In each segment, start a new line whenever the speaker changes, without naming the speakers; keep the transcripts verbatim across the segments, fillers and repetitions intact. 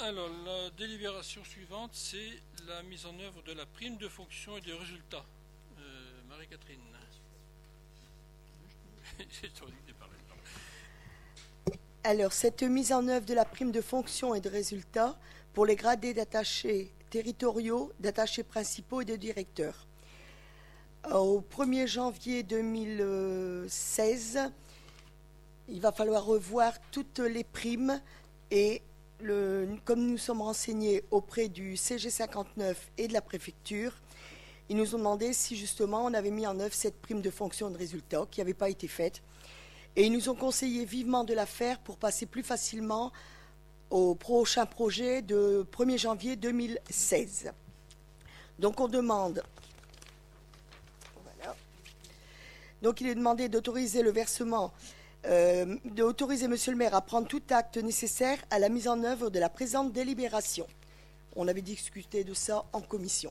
Alors, la délibération suivante, c'est la mise en œuvre de la prime de fonction et des résultats. Euh, Marie-Catherine. J'ai envie de parler.
Alors, cette mise en œuvre de la prime de fonction et de résultats pour les gradés d'attachés territoriaux, d'attachés principaux et de directeurs. Au premier janvier deux mille seize, il va falloir revoir toutes les primes et le, comme nous sommes renseignés auprès du C G cinquante-neuf et de la préfecture, ils nous ont demandé si justement on avait mis en œuvre cette prime de fonction et de résultats qui n'avait pas été faite. Et ils nous ont conseillé vivement de la faire pour passer plus facilement au prochain projet de premier janvier deux mille seize. Donc on demande, voilà. Donc il est demandé d'autoriser le versement, euh, d'autoriser Monsieur le maire à prendre tout acte nécessaire à la mise en œuvre de la présente délibération. On avait discuté de ça en commission.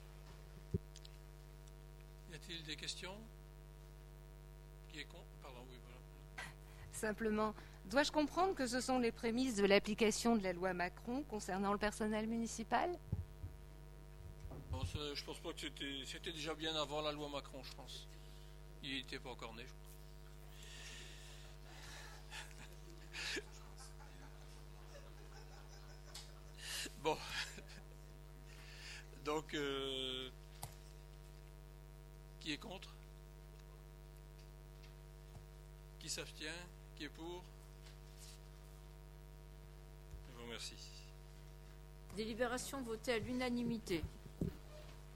Y a-t-il des questions? Qui est contre? Pardon, oui, voilà.
Simplement, dois-je comprendre que ce sont les prémices de l'application de la loi Macron concernant le personnel municipal?
Bon, ça, je pense pas que c'était, c'était déjà bien avant la loi Macron, je pense. Il n'était pas encore né, je crois. Bon. Donc, euh, qui est contre? Qui s'abstient? Qui est pour? Je vous remercie.
Délibération votée à l'unanimité.